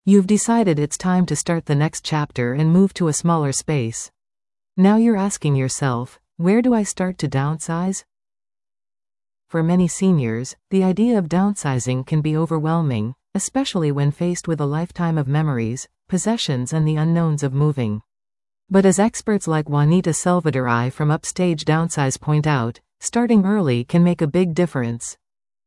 You've decided it's time to start the next chapter and move to a smaller space. Now you're asking yourself, where do I start to downsize? For many seniors, the idea of downsizing can be overwhelming, especially when faced with a lifetime of memories, possessions, and the unknowns of moving. But as experts like Juanita Salvadori from Upstage Downsize point out, starting early can make a big difference.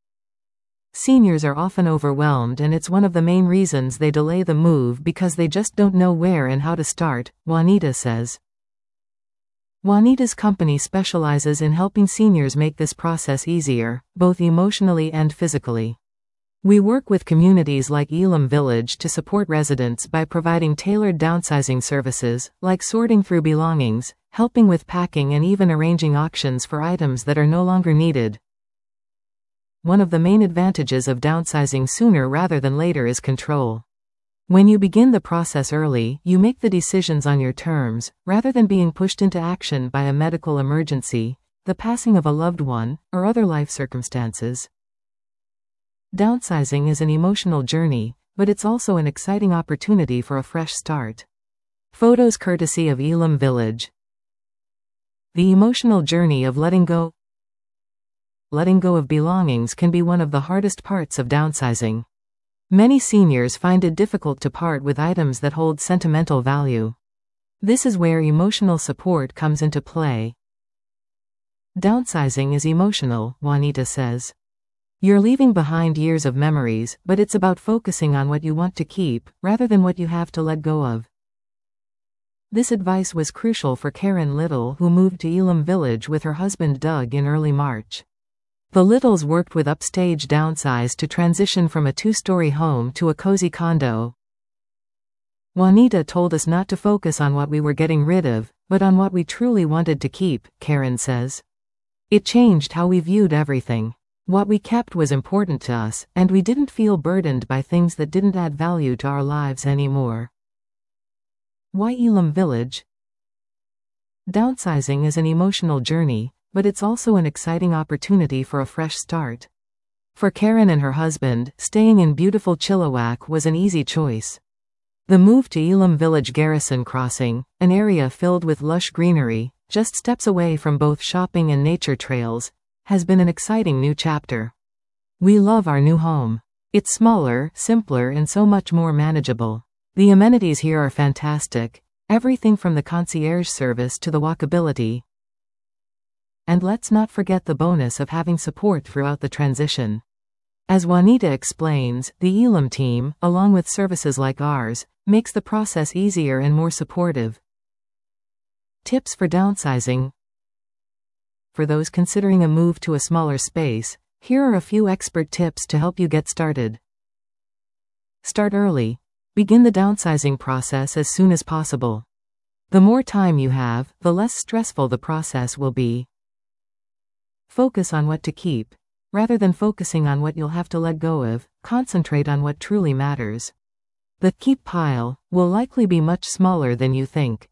Seniors are often overwhelmed, and it's one of the main reasons they delay the move because they just don't know where and how to start, Juanita says. Juanita's company specializes in helping seniors make this process easier, both emotionally and physically. We work with communities like Elam Village to support residents by providing tailored downsizing services, like sorting through belongings, helping with packing, and even arranging auctions for items that are no longer needed. One of the main advantages of downsizing sooner rather than later is control. When you begin the process early, you make the decisions on your terms, rather than being pushed into action by a medical emergency, the passing of a loved one, or other life circumstances. Downsizing is an emotional journey, but it's also an exciting opportunity for a fresh start. Photos courtesy of Elam Village. The emotional journey of letting go. Letting go of belongings can be one of the hardest parts of downsizing. Many seniors find it difficult to part with items that hold sentimental value. This is where emotional support comes into play. Downsizing is emotional, Juanita says. You're leaving behind years of memories, but it's about focusing on what you want to keep, rather than what you have to let go of. This advice was crucial for Karen Little, who moved to Elam Village with her husband Doug in early March. The Littles worked with Upstage Downsize to transition from a 2-story home to a cozy condo. Juanita told us not to focus on what we were getting rid of, but on what we truly wanted to keep, Karen says. It changed how we viewed everything. What we kept was important to us, and we didn't feel burdened by things that didn't add value to our lives anymore. Why Elam Village? Downsizing is an emotional journey, but it's also an exciting opportunity for a fresh start. For Karen and her husband, staying in beautiful Chilliwack was an easy choice. The move to Elam Village Garrison Crossing, an area filled with lush greenery, just steps away from both shopping and nature trails, has been an exciting new chapter. We love our new home. It's smaller, simpler, and so much more manageable. The amenities here are fantastic, everything from the concierge service to the walkability. And let's not forget the bonus of having support throughout the transition. As Juanita explains, the Elam team, along with services like ours, makes the process easier and more supportive. Tips for downsizing. For those considering a move to a smaller space, here are a few expert tips to help you get started. Start early. Begin the downsizing process as soon as possible. The more time you have, the less stressful the process will be. Focus on what to keep. Rather than focusing on what you'll have to let go of, concentrate on what truly matters. The keep pile will likely be much smaller than you think.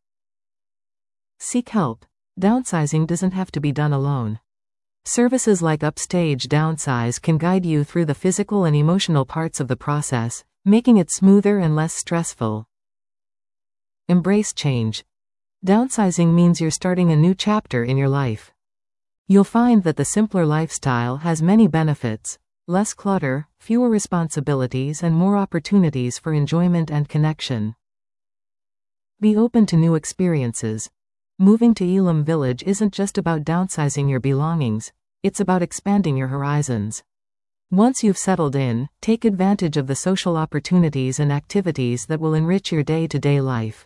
Seek help. Downsizing doesn't have to be done alone. Services like Upstage Downsize can guide you through the physical and emotional parts of the process, making it smoother and less stressful. Embrace change. Downsizing means you're starting a new chapter in your life. You'll find that the simpler lifestyle has many benefits: less clutter, fewer responsibilities, and more opportunities for enjoyment and connection. Be open to new experiences. Moving to Elam Village isn't just about downsizing your belongings, it's about expanding your horizons. Once you've settled in, take advantage of the social opportunities and activities that will enrich your day-to-day life.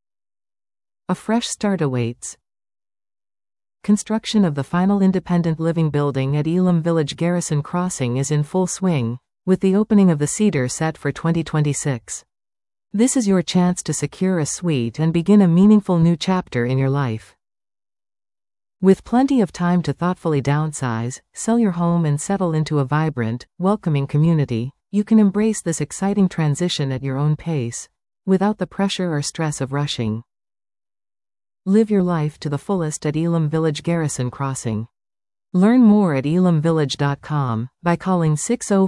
A fresh start awaits. Construction of the final independent living building at Elam Village Garrison Crossing is in full swing, with the opening of the Cedar set for 2026. This is your chance to secure a suite and begin a meaningful new chapter in your life. With plenty of time to thoughtfully downsize, sell your home, and settle into a vibrant, welcoming community, you can embrace this exciting transition at your own pace, without the pressure or stress of rushing. Live your life to the fullest at Elam Village Garrison Crossing. Learn more at elamvillage.com, by calling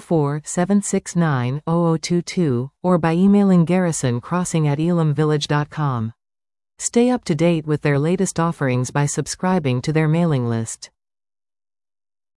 604-769-0022, or by emailing garrisoncrossing@elamvillage.com. Stay up to date with their latest offerings by subscribing to their mailing list.